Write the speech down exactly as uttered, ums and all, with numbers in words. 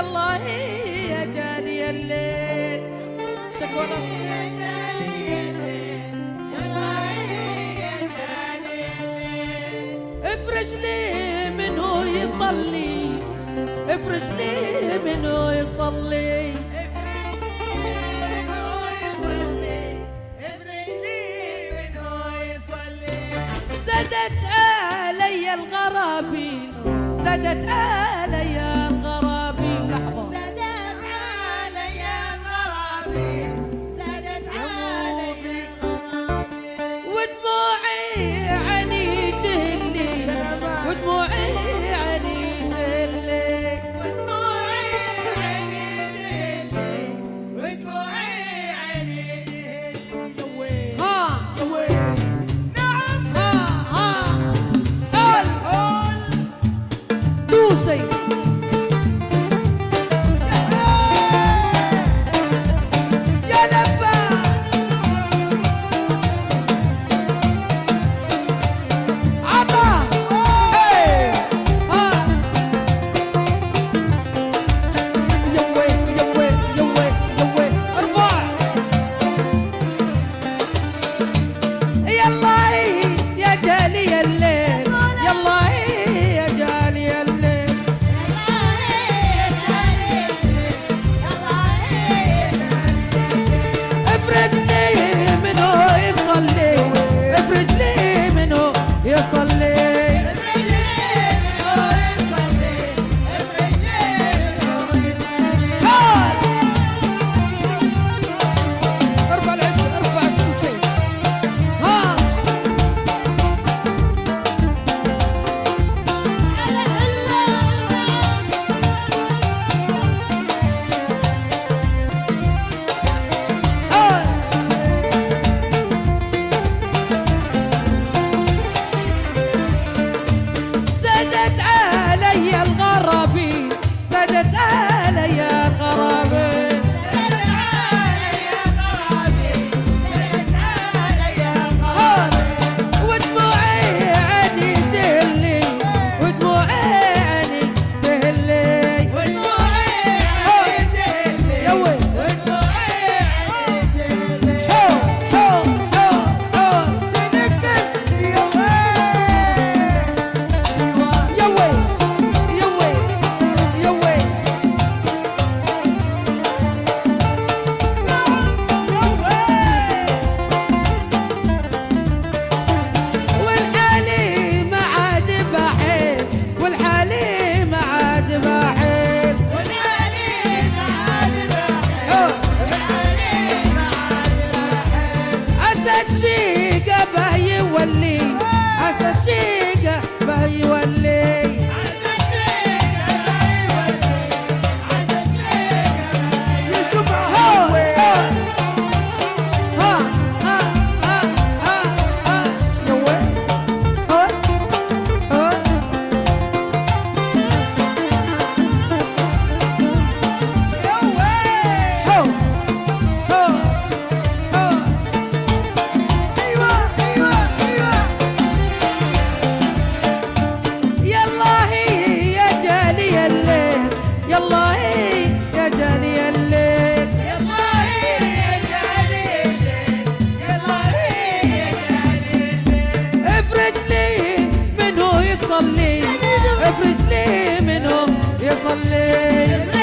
يلا يا جالي الليل شكونا يا جالي الليل يلا يا جالي الليل افرج لي منه يصلي افرج لي منه يصلي زادت علي الغرابيل زادت علي الغرابيل لحظة زادت علي الغرابيل زادت علي الغرابيل ودموعي عيني تهلي ودموعي عيني تهلي ودموعي عيني تهلي ودموعي عيني تهلي ها دوسي يا لبا عطا ايه ها يوي يوي يوي يوي ارفع يلا يا جالي الليل يلا يا جالي الليل افرج لي منه يصلي افرج لي منه يصلي قال ارفع العد ارفع كل شيء ها قال زادت علي الغرابي زادت علي الغرابي ودموعي عيني تهلي ودموعي عيني تهلي يوي حو حو حو حو يوي يوي يوي والحالي ما عاد بحيل والحالي ما عاد بحيل عسى الشيقة به يولي عسى الشيقة به يولي ها ها ها ها ها يوي ها ها حو حو حو ايوه ايوه ايوه يلا هي يا جالي الليل يلا هي يا جالي الليل افرج لي منه يصلي افرج لي منه يصلي